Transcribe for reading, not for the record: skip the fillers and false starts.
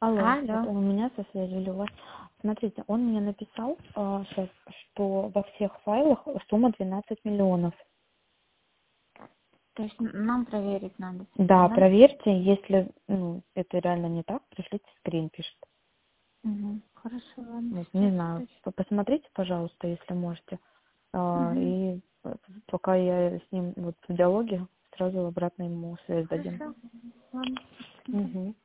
Алло, Алло. это у меня со связью или у вас? Смотрите, он мне написал сейчас, что во всех файлах сумма 12 миллионов. То есть нам проверить надо теперь, Да, да? проверьте, если это реально не так, пришлите скрин, пишет. Угу. Хорошо, ладно, Вот, не сейчас знаю, спросим. посмотрите, пожалуйста, если можете. Угу. И пока я с ним вот в диалоге, сразу обратно ему связь дадим. Хорошо. Ладно, посмотрим. Угу.